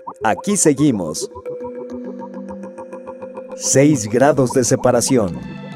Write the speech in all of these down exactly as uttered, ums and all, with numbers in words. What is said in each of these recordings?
Aquí seguimos. Seis grados de separación.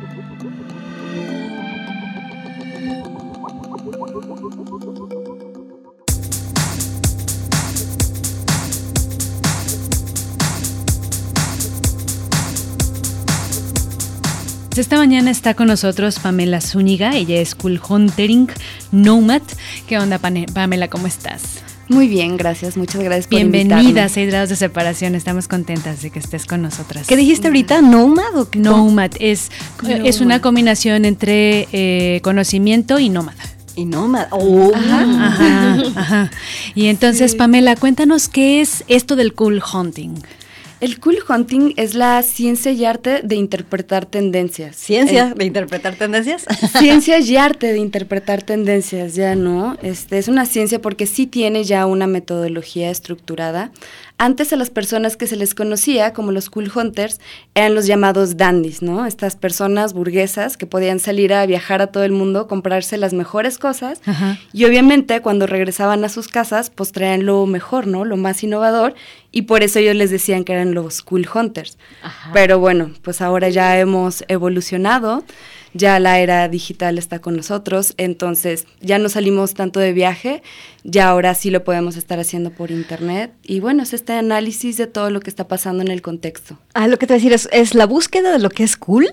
Esta mañana está con nosotros Pamela Zúñiga, ella es Cool Huntering Nomad. ¿Qué onda, Pamela? ¿Cómo estás? Muy bien, gracias, muchas gracias por Bienvenida invitarme. a Seis Grados de Separación, estamos contentas de que estés con nosotras. ¿Qué dijiste ahorita? ¿Nómad o qué? Nomad, es, Nomad. es una combinación entre eh, conocimiento y nómada. Y nómada. Oh. Ajá, ajá, ajá. Y entonces, sí. Pamela, cuéntanos qué es esto del Cool Hunting. El Cool Hunting es la ciencia y arte de interpretar tendencias. ¿Ciencia eh, de interpretar tendencias? Ciencia y arte de interpretar tendencias, ya no. Este, es una ciencia porque sí tiene ya una metodología estructurada. Antes a las personas que se les conocía como los Cool Hunters eran los llamados dandies, ¿no? Estas personas burguesas que podían salir a viajar a todo el mundo, comprarse las mejores cosas. Ajá. Y obviamente cuando regresaban a sus casas, pues traían lo mejor, ¿no? Lo más innovador. Y por eso ellos les decían que eran los Cool Hunters. Ajá. Pero bueno, pues ahora ya hemos evolucionado. Ya la era digital está con nosotros, entonces ya no salimos tanto de viaje, ya ahora sí lo podemos estar haciendo por internet. Y bueno, es este análisis de todo lo que está pasando en el contexto. Ah, lo que te voy a decir es, ¿es la búsqueda de lo que es cool?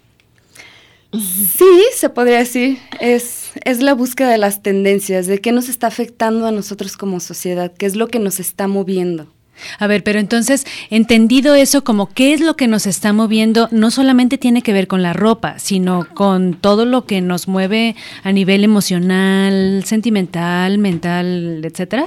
Sí, se podría decir, es, es la búsqueda de las tendencias, de qué nos está afectando a nosotros como sociedad, qué es lo que nos está moviendo. A ver, pero entonces, entendido eso como qué es lo que nos está moviendo, no solamente tiene que ver con la ropa, sino con todo lo que nos mueve a nivel emocional, sentimental, mental, etcétera.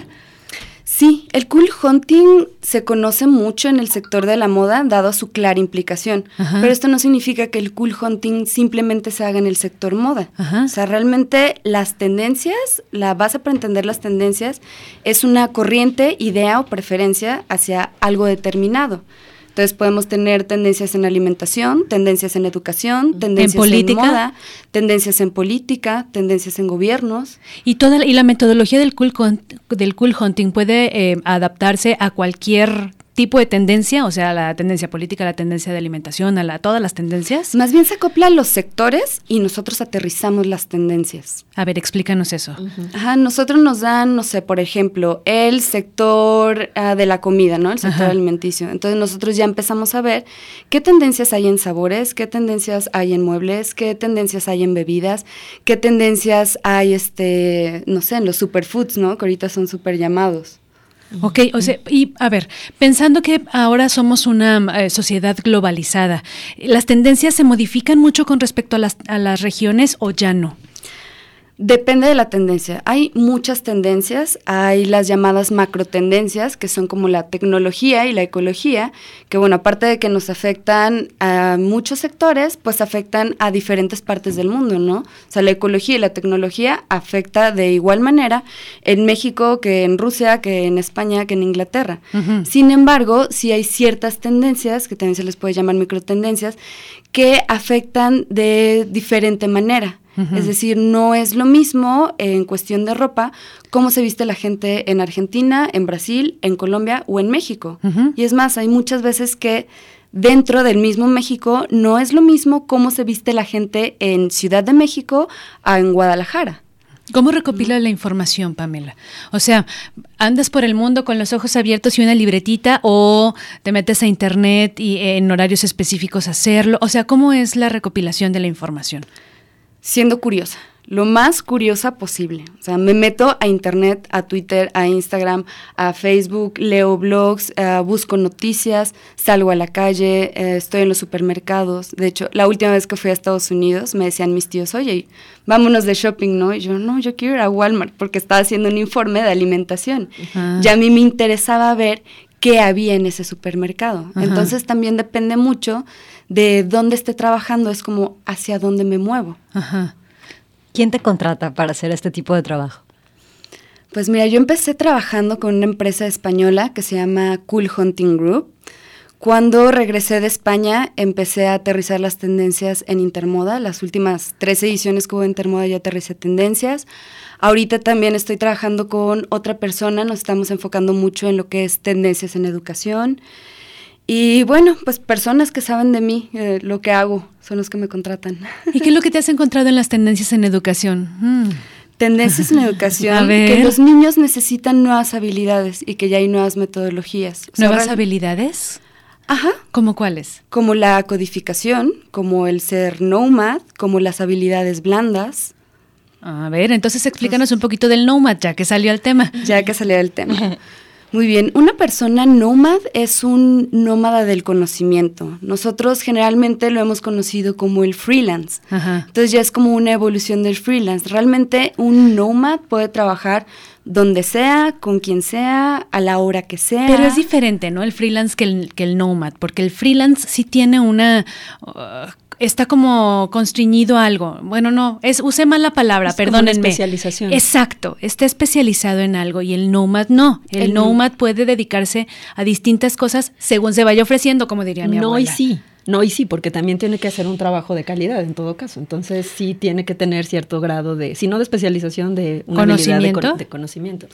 Sí, el Cool Hunting se conoce mucho en el sector de la moda, dado su clara implicación. Ajá. Pero esto no significa que el Cool Hunting simplemente se haga en el sector moda. Ajá. O sea, realmente las tendencias, la base para entender las tendencias es una corriente, idea o preferencia hacia algo determinado. Entonces podemos tener tendencias en alimentación, tendencias en educación, tendencias en, política. en moda, tendencias en política, tendencias en gobiernos. Y toda y la metodología del cool, del cool hunting puede eh, adaptarse a cualquier tipo de tendencia, o sea, la tendencia política, la tendencia de alimentación, a la, todas las tendencias. Más bien se acopla a los sectores y nosotros aterrizamos las tendencias. A ver, explícanos eso. Uh-huh. Ajá, nosotros nos dan, no sé, por ejemplo, el sector uh, de la comida, ¿no? El sector Ajá. alimenticio. Entonces nosotros ya empezamos a ver qué tendencias hay en sabores, qué tendencias hay en muebles, qué tendencias hay en bebidas, qué tendencias hay, este, no sé, en los superfoods, ¿no? Que ahorita son súper llamados. Ok, o sea, y a ver, pensando que ahora somos una eh, sociedad globalizada, ¿las tendencias se modifican mucho con respecto a las, a las regiones o ya no? Depende de la tendencia. Hay muchas tendencias, hay las llamadas macrotendencias, que son como la tecnología y la ecología, que bueno, aparte de que nos afectan a muchos sectores, pues afectan a diferentes partes del mundo, ¿no? O sea, la ecología y la tecnología afecta de igual manera en México que en Rusia, que en España, que en Inglaterra. Uh-huh. Sin embargo, sí hay ciertas tendencias, que también se les puede llamar microtendencias, que afectan de diferente manera. Uh-huh. Es decir, no es lo mismo eh, en cuestión de ropa cómo se viste la gente en Argentina, en Brasil, en Colombia o en México. Uh-huh. Y es más, hay muchas veces que dentro del mismo México no es lo mismo cómo se viste la gente en Ciudad de México a en Guadalajara. ¿Cómo recopila la información, Pamela? O sea, ¿andas por el mundo con los ojos abiertos y una libretita o te metes a internet y en horarios específicos hacerlo? O sea, ¿cómo es la recopilación de la información? Siendo curiosa, lo más curiosa posible. O sea, me meto a internet, a Twitter, a Instagram, a Facebook, leo blogs, uh, busco noticias, salgo a la calle, uh, estoy en los supermercados. De hecho, la última vez que fui a Estados Unidos me decían mis tíos, oye, vámonos de shopping, ¿no? Y yo, no, yo quiero ir a Walmart porque estaba haciendo un informe de alimentación. Uh-huh. Ya a mí me interesaba ver qué había en ese supermercado. Uh-huh. Entonces también depende mucho de dónde esté trabajando, es como hacia dónde me muevo. Ajá. ¿Quién te contrata para hacer este tipo de trabajo? Pues mira, yo empecé trabajando con una empresa española que se llama Cool Hunting Group. Cuando regresé de España, empecé a aterrizar las tendencias en Intermoda. Las últimas tres ediciones que hubo en Intermoda ya aterricé tendencias. Ahorita también estoy trabajando con otra persona, nos estamos enfocando mucho en lo que es tendencias en educación. Y bueno, pues personas que saben de mí, eh, lo que hago, son los que me contratan. ¿Y qué es lo que te has encontrado en las tendencias en educación? Mm. Tendencias en educación, que los niños necesitan nuevas habilidades y que ya hay nuevas metodologías. O sea, ¿Nuevas real- habilidades? Ajá. ¿Cómo cuáles? Como la codificación, como el ser nomad, como las habilidades blandas. A ver, entonces explícanos un poquito del Nomad, ya que salió el tema. Ya que salió el tema. Muy bien, una persona nómad es un nómada del conocimiento. Nosotros generalmente lo hemos conocido como el freelance. Ajá. Entonces ya es como una evolución del freelance. Realmente un nómad puede trabajar donde sea, con quien sea, a la hora que sea. Pero es diferente, ¿no? El freelance que el, que el Nomad, porque el freelance sí tiene una... Uh, está como constriñido a algo. Bueno, no, es usé mal la palabra, es perdónenme. Como una especialización. Exacto, está especializado en algo y el Nomad no. El, el Nomad puede dedicarse a distintas cosas según se vaya ofreciendo, como diría mi no abuela. No y sí. No, y sí, porque también tiene que hacer un trabajo de calidad en todo caso. Entonces sí tiene que tener cierto grado de, si no de especialización, de una habilidad de, con, de conocimiento.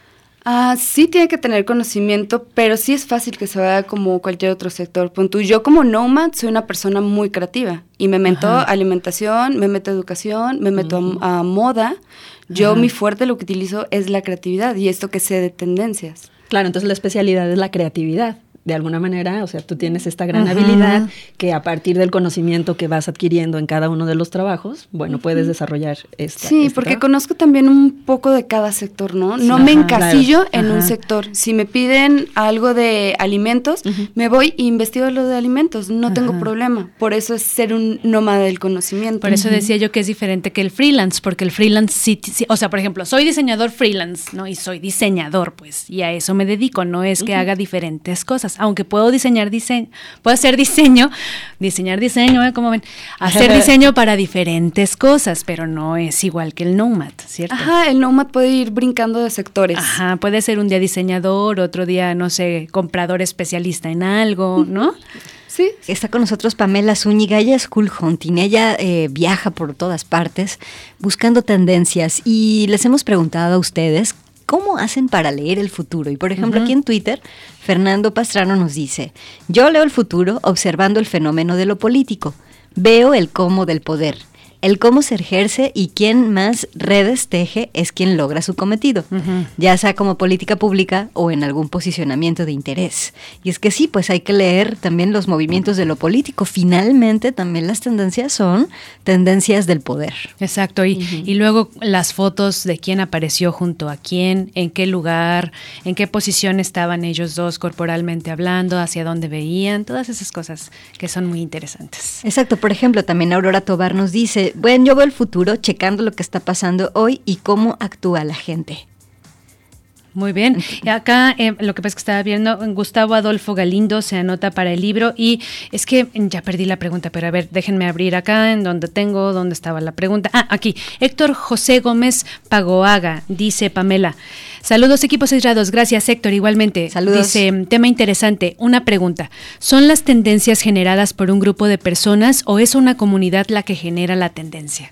Ah, sí tiene que tener conocimiento, pero sí es fácil que se vaya como cualquier otro sector. Punto. Yo como nómad soy una persona muy creativa y me meto a alimentación, me meto a educación, me meto uh-huh. a, a moda. Yo uh-huh. mi fuerte lo que utilizo es la creatividad y esto que sé de tendencias. Claro, entonces la especialidad es la creatividad. De alguna manera, o sea, tú tienes esta gran uh-huh. habilidad que a partir del conocimiento que vas adquiriendo en cada uno de los trabajos, bueno, uh-huh. puedes desarrollar esta. Sí, este porque trabajo. Conozco también un poco de cada sector, ¿no? Sí, no ajá, me encasillo claro. en Ajá. un sector. Si me piden algo de alimentos, uh-huh. me voy e investigo lo de alimentos, no uh-huh. tengo problema. Por eso es ser un nómada del conocimiento. Por eso uh-huh. decía yo que es diferente que el freelance, porque el freelance sí, sí, o sea, por ejemplo, soy diseñador freelance, ¿no? Y soy diseñador, pues, y a eso me dedico, no es que uh-huh. haga diferentes cosas, aunque puedo diseñar diseño, puedo hacer diseño, diseñar diseño, ¿eh? Como ven, hacer diseño para diferentes cosas, pero no es igual que el Nomad, ¿cierto? Ajá, el Nomad puede ir brincando de sectores. Ajá, puede ser un día diseñador, otro día, no sé, comprador especialista en algo, ¿no? Sí. Está con nosotros Pamela Zúñiga, ella es cool hunting, ella eh, viaja por todas partes buscando tendencias y les hemos preguntado a ustedes ¿cómo hacen para leer el futuro? Y por ejemplo, uh-huh. aquí en Twitter, Fernando Pastrano nos dice, yo leo el futuro observando el fenómeno de lo político, veo el cómo del poder, el cómo se ejerce y quien más redes teje es quien logra su cometido, uh-huh. ya sea como política pública o en algún posicionamiento de interés. Y es que sí, pues hay que leer también los movimientos de lo político. Finalmente también las tendencias son tendencias del poder. Exacto, y, uh-huh. y luego las fotos de quién apareció junto a quién, en qué lugar, en qué posición estaban ellos dos corporalmente hablando, hacia dónde veían, todas esas cosas que son muy interesantes. Exacto, por ejemplo, también Aurora Tobar nos dice, bueno, yo veo el futuro checando lo que está pasando hoy y cómo actúa la gente. Muy bien. Y acá eh, lo que pasa es que estaba viendo, Gustavo Adolfo Galindo se anota para el libro y es que ya perdí la pregunta, pero a ver, déjenme abrir acá en donde tengo, donde estaba la pregunta. Ah, aquí. Héctor José Gómez Pagoaga, dice Pamela. Saludos equipos seis grados, gracias Héctor, igualmente. Saludos. Dice, tema interesante, una pregunta. ¿Son las tendencias generadas por un grupo de personas o es una comunidad la que genera la tendencia?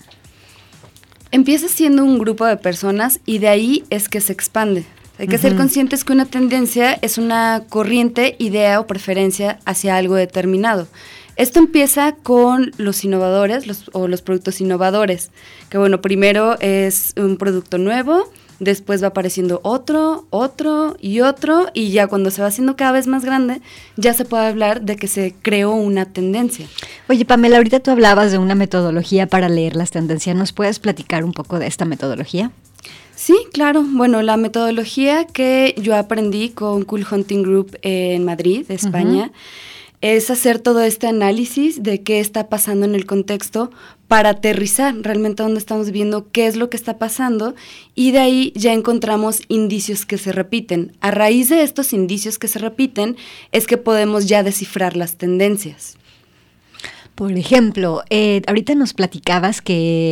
Empieza siendo un grupo de personas y de ahí es que se expande. Hay que uh-huh. ser conscientes que una tendencia es una corriente, idea o preferencia hacia algo determinado. Esto empieza con los innovadores los, o los productos innovadores, que bueno, primero es un producto nuevo, después va apareciendo otro, otro y otro, y ya cuando se va haciendo cada vez más grande, ya se puede hablar de que se creó una tendencia. Oye, Pamela, ahorita tú hablabas de una metodología para leer las tendencias. ¿Nos puedes platicar un poco de esta metodología? Sí, claro. Bueno, la metodología que yo aprendí con Cool Hunting Group en Madrid, España, uh-huh. es hacer todo este análisis de qué está pasando en el contexto para aterrizar realmente dónde estamos viendo qué es lo que está pasando y de ahí ya encontramos indicios que se repiten. A raíz de estos indicios que se repiten es que podemos ya descifrar las tendencias. Por ejemplo, eh, ahorita nos platicabas que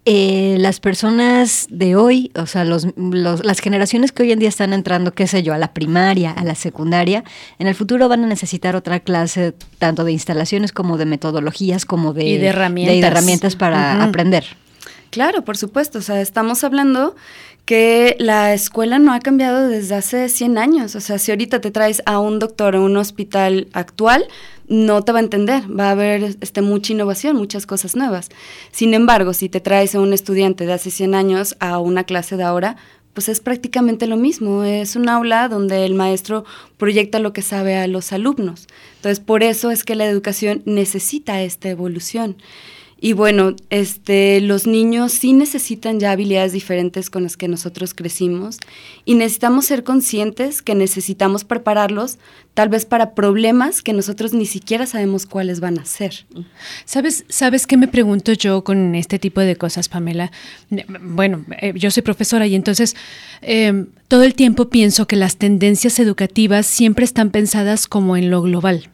Eh, las personas de hoy, o sea, los, los, las generaciones que hoy en día están entrando, qué sé yo, a la primaria, a la secundaria, en el futuro van a necesitar otra clase tanto de instalaciones como de metodologías, como de, y de herramientas, de, de herramientas para uh-huh. aprender. Claro, por supuesto, o sea, estamos hablando que la escuela no ha cambiado desde hace cien años, o sea, si ahorita te traes a un doctor a un hospital actual, no te va a entender, va a haber este, mucha innovación, muchas cosas nuevas. Sin embargo, si te traes a un estudiante de hace cien años a una clase de ahora, pues es prácticamente lo mismo, es un aula donde el maestro proyecta lo que sabe a los alumnos. Entonces, por eso es que la educación necesita esta evolución. Y bueno, este, los niños sí necesitan ya habilidades diferentes con las que nosotros crecimos y necesitamos ser conscientes que necesitamos prepararlos tal vez para problemas que nosotros ni siquiera sabemos cuáles van a ser. ¿Sabes, sabes qué me pregunto yo con este tipo de cosas, Pamela? Bueno, eh, yo soy profesora y entonces eh, todo el tiempo pienso que las tendencias educativas siempre están pensadas como en lo global.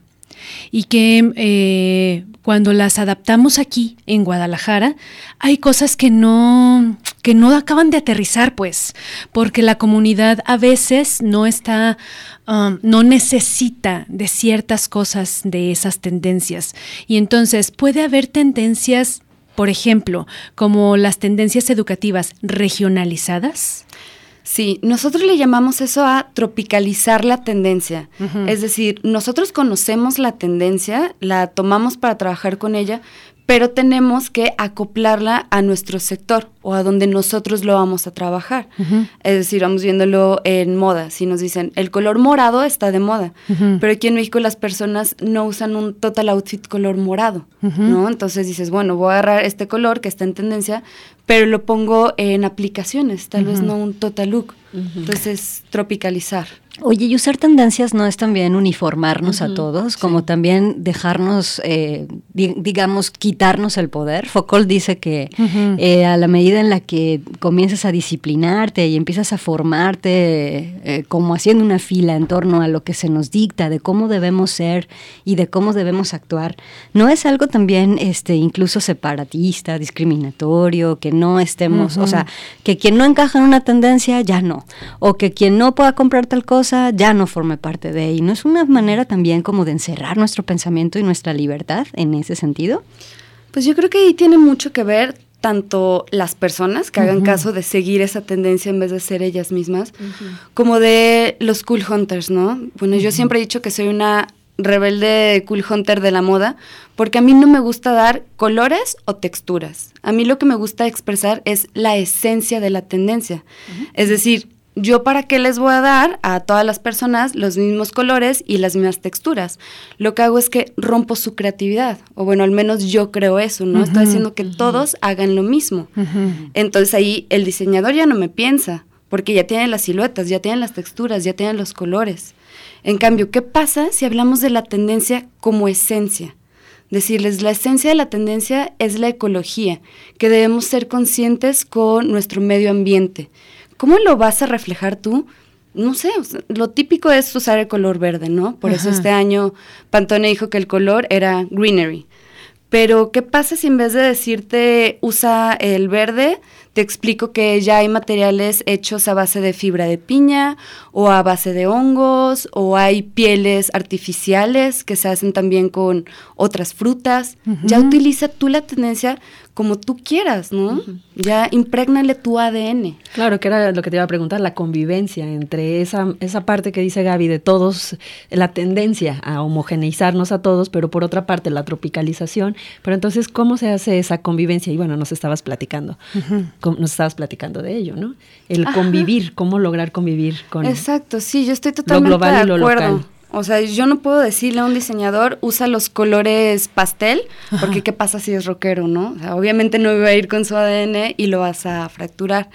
Y que eh, cuando las adaptamos aquí en Guadalajara, hay cosas que no, que no acaban de aterrizar, pues, porque la comunidad a veces no está, um, no necesita de ciertas cosas de esas tendencias. Y entonces puede haber tendencias, por ejemplo, como las tendencias educativas regionalizadas. Sí, nosotros le llamamos eso a tropicalizar la tendencia. Uh-huh. Es decir, nosotros conocemos la tendencia, la tomamos para trabajar con ella, pero tenemos que acoplarla a nuestro sector o a donde nosotros lo vamos a trabajar. Uh-huh. Es decir, vamos viéndolo en moda. Si nos dicen, el color morado está de moda, uh-huh. pero aquí en México las personas no usan un total outfit color morado, uh-huh. ¿no? Entonces dices, bueno, voy a agarrar este color que está en tendencia, pero lo pongo en aplicaciones, tal uh-huh. vez no un total look. Uh-huh. Entonces, tropicalizar. Oye, y usar tendencias no es también uniformarnos uh-huh. a todos, como sí. también dejarnos, eh, di- digamos, quitarnos el poder. Foucault dice que uh-huh. eh, a la medida en la que comienzas a disciplinarte y empiezas a formarte eh, como haciendo una fila en torno a lo que se nos dicta, de cómo debemos ser y de cómo debemos actuar, no es algo también este, incluso separatista, discriminatorio, que no estemos, uh-huh. o sea, que quien no encaja en una tendencia ya no, o que quien no pueda comprar tal cosa ya no forme parte de, y ¿no es una manera también como de encerrar nuestro pensamiento y nuestra libertad en ese sentido? Pues yo creo que ahí tiene mucho que ver tanto las personas que hagan uh-huh. caso de seguir esa tendencia en vez de ser ellas mismas, uh-huh. como de los cool hunters, ¿no? Bueno, uh-huh. yo siempre he dicho que soy una rebelde cool hunter de la moda, porque a mí no me gusta dar colores o texturas. A mí lo que me gusta expresar es la esencia de la tendencia. Uh-huh. Es decir, ¿yo para qué les voy a dar a todas las personas los mismos colores y las mismas texturas? Lo que hago es que rompo su creatividad, o bueno, al menos yo creo eso, ¿no? Uh-huh, Estoy haciendo que uh-huh. todos hagan lo mismo. Uh-huh. Entonces ahí el diseñador ya no me piensa, porque ya tiene las siluetas, ya tienen las texturas, ya tienen los colores. En cambio, ¿qué pasa si hablamos de la tendencia como esencia? Decirles, la esencia de la tendencia es la ecología, que debemos ser conscientes con nuestro medio ambiente. ¿Cómo lo vas a reflejar tú? No sé, o sea, lo típico es usar el color verde, ¿no? Por Ajá. eso este año Pantone dijo que el color era greenery. Pero, ¿qué pasa si en vez de decirte usa el verde, te explico que ya hay materiales hechos a base de fibra de piña o a base de hongos, o hay pieles artificiales que se hacen también con otras frutas? Uh-huh. Ya utiliza tú la tendencia como tú quieras, ¿no? Uh-huh. Ya imprégnale tu A D N. Claro, que era lo que te iba a preguntar, la convivencia entre esa, esa parte que dice Gaby de todos, la tendencia a homogeneizarnos a todos, pero por otra parte la tropicalización. Pero entonces, ¿cómo se hace esa convivencia? Y bueno, nos estabas platicando, uh-huh. nos estabas platicando de ello, ¿no? El Ajá. convivir, cómo lograr convivir con Exacto, sí, yo estoy totalmente lo global de y lo acuerdo. local. O sea, yo no puedo decirle a un diseñador, usa los colores pastel, porque Ajá. ¿qué pasa si es rockero, no? O sea, obviamente no iba a ir con su A D N y lo vas a fracturar.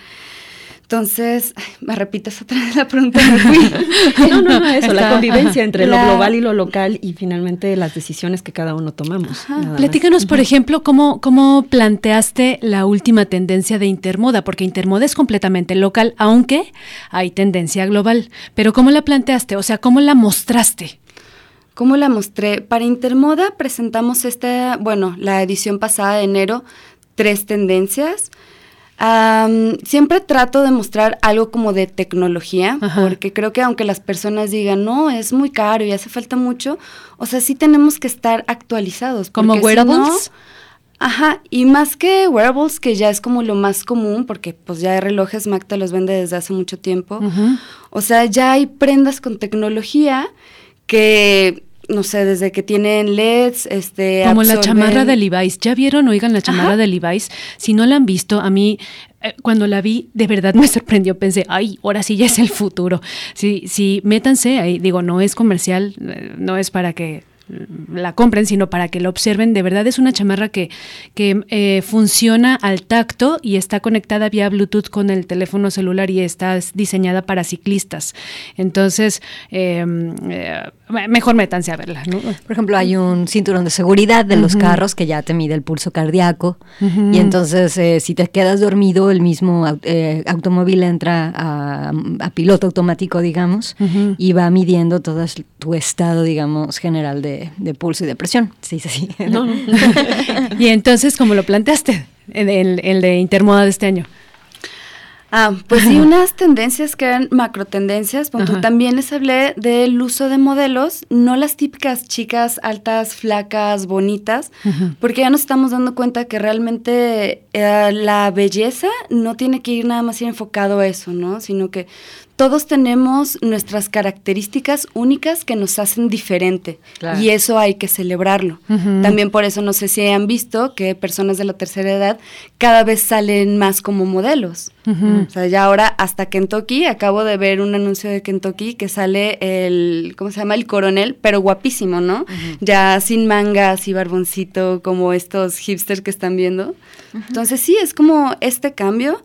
Entonces, ay, me repites otra vez la pregunta, me fui. No, no, no, eso, Está, la convivencia entre la... lo global y lo local y finalmente las decisiones que cada uno tomamos. Platícanos, por ejemplo, cómo, cómo planteaste la última tendencia de Intermoda, porque Intermoda es completamente local, aunque hay tendencia global. Pero ¿cómo la planteaste? O sea, ¿cómo la mostraste? ¿Cómo la mostré? Para Intermoda presentamos esta, bueno, la edición pasada de enero, tres tendencias. Um, siempre trato de mostrar algo como de tecnología, Ajá. porque creo que aunque las personas digan, no, es muy caro y hace falta mucho, o sea, sí tenemos que estar actualizados. ¿Como wearables? Si no, ajá, y más que wearables, que ya es como lo más común, porque pues ya hay relojes, Mac te los vende desde hace mucho tiempo, Uh-huh. o sea, ya hay prendas con tecnología que, no sé, desde que tienen L E Ds, este, Como la absorben- chamarra de Levi's. ¿Ya vieron? Oigan, la chamarra Ajá. de Levi's. Si no la han visto, a mí, eh, cuando la vi, de verdad me sorprendió. Pensé, ay, ahora sí ya es el futuro. Sí, sí, métanse ahí. Digo, no es comercial, eh, no es para que la compren, sino para que la observen. De verdad es una chamarra que, que eh, funciona al tacto y está conectada vía Bluetooth con el teléfono celular y está diseñada para ciclistas. Entonces, eh, eh, mejor métanse a verla, ¿no? Por ejemplo, hay un cinturón de seguridad de los Ujú. carros que ya te mide el pulso cardíaco Ujú. y entonces eh, si te quedas dormido, el mismo au- eh, automóvil entra a, a piloto automático, digamos, Ujú. y va midiendo todo es- tu estado, digamos, general de, de pulso y de presión. Se dice así. No, no. Y entonces, ¿cómo lo planteaste? El, el- el de Intermoda de este año. Ah, pues sí, unas tendencias que eran macro tendencias. Punto. Ajá. También les hablé del uso de modelos, no las típicas chicas altas, flacas, bonitas, Ujú. porque ya nos estamos dando cuenta que realmente eh, la belleza no tiene que ir nada más ir enfocado a eso, ¿no? Sino que todos tenemos nuestras características únicas que nos hacen diferente Claro. y eso hay que celebrarlo. Ujú. También por eso no sé si han visto que personas de la tercera edad cada vez salen más como modelos. Ujú. O sea, ya ahora hasta Kentucky, acabo de ver un anuncio de Kentucky que sale el, ¿cómo se llama? El coronel, pero guapísimo, ¿no? Ya sin mangas y barboncito, como estos hipsters que están viendo. Entonces sí, es como este cambio.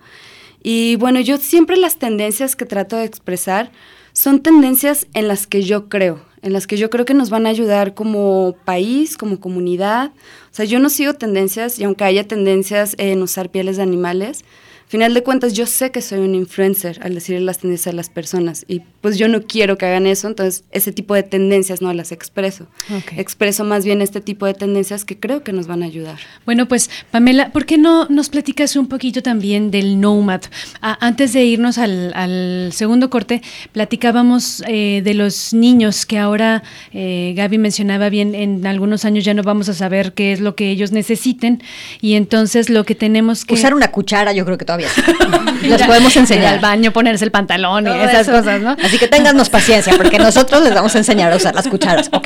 Y bueno, yo siempre las tendencias que trato de expresar son tendencias en las que yo creo, en las que yo creo que nos van a ayudar como país, como comunidad. O sea, yo no sigo tendencias, y aunque haya tendencias en usar pieles de animales, al final de cuentas yo sé que soy un influencer al decirle las tendencias a las personas y pues yo no quiero que hagan eso, entonces ese tipo de tendencias no las expreso. Ok. Expreso más bien este tipo de tendencias que creo que nos van a ayudar. Bueno, pues Pamela, ¿por qué no nos platicas un poquito también del Nomad? Ah, antes de irnos al, al segundo corte, platicábamos eh, de los niños que ahora eh, Gaby mencionaba bien, en algunos años ya no vamos a saber qué es lo que ellos necesiten y entonces lo que tenemos que... Usar una cuchara, yo creo que todavía sí. Les podemos Ir enseñar. al baño, ponerse el pantalón y Todo esas eso. cosas, ¿no? Así que téngannos paciencia, porque nosotros les vamos a enseñar a usar las cucharas, ¿ok?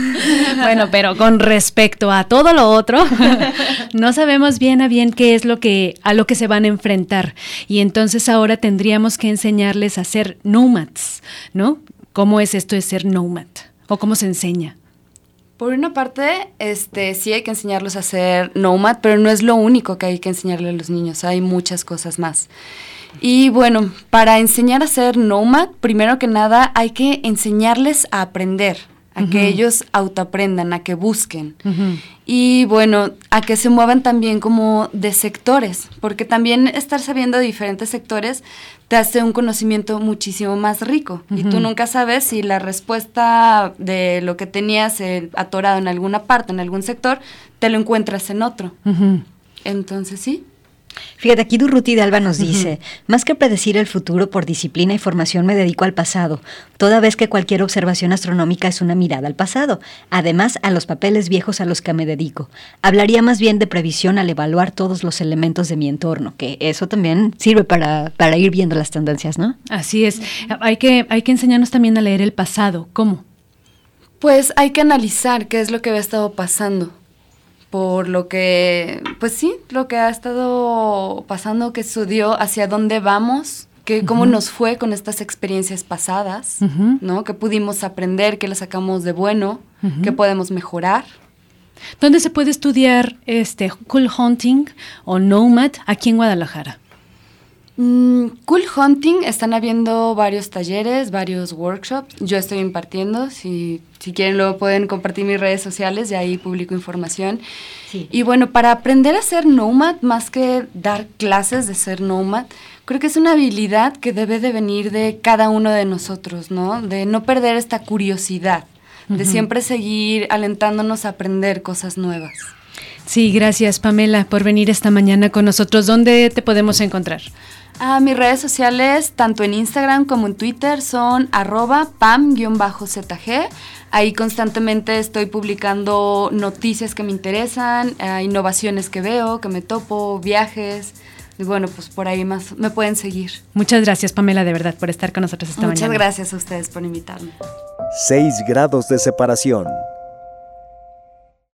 Bueno, pero con respecto a todo lo otro, no sabemos bien a bien qué es lo que a lo que se van a enfrentar y entonces ahora tendríamos que enseñarles a ser nomads, ¿no? ¿Cómo es esto de ser nomad? ¿O cómo se enseña? Por una parte, este, sí hay que enseñarlos a ser nomad, pero no es lo único que hay que enseñarle a los niños, hay muchas cosas más. Y bueno, para enseñar a ser nomad, primero que nada hay que enseñarles a aprender, a que ellos autoaprendan, a que busquen. Ujú. Y bueno, a que se muevan también como de sectores, porque también estar sabiendo de diferentes sectores te hace un conocimiento muchísimo más rico. Y tú Ujú. nunca sabes si la respuesta de lo que tenías eh, atorado en alguna parte, en algún sector, te lo encuentras en otro. Ujú. Entonces, sí. Fíjate, aquí Durruti de Alba nos dice, más que predecir el futuro por disciplina y formación me dedico al pasado, toda vez que cualquier observación astronómica es una mirada al pasado, además a los papeles viejos a los que me dedico. Hablaría más bien de previsión al evaluar todos los elementos de mi entorno, que eso también sirve para, para ir viendo las tendencias, ¿no? Así es. Hay que hay que enseñarnos también a leer el pasado. ¿Cómo? Pues hay que analizar qué es lo que había estado pasando. Por lo que, pues sí, lo que ha estado pasando, que estudió hacia dónde vamos, que cómo nos fue con estas experiencias pasadas, Ujú. ¿no? Que pudimos aprender, que le sacamos de bueno, Ujú. que podemos mejorar. ¿Dónde se puede estudiar este cool hunting o nomad aquí en Guadalajara? Mm, cool Hunting, están habiendo varios talleres, varios workshops. Yo estoy impartiendo, si, si quieren luego pueden compartir mis redes sociales y ahí publico información. Sí. Y bueno, para aprender a ser nomad, más que dar clases de ser nomad, creo que es una habilidad que debe de venir de cada uno de nosotros, ¿no? De no perder esta curiosidad, de Ujú. siempre seguir alentándonos a aprender cosas nuevas. Sí, gracias Pamela por venir esta mañana con nosotros. ¿Dónde te podemos encontrar? Ah, mis redes sociales, tanto en Instagram como en Twitter, son arroba pam-zg. Ahí constantemente estoy publicando noticias que me interesan, eh, innovaciones que veo, que me topo, viajes. Y bueno, pues por ahí más me pueden seguir. Muchas gracias Pamela, de verdad, por estar con nosotros esta Muchas mañana. Muchas gracias a ustedes por invitarme. Seis grados de separación.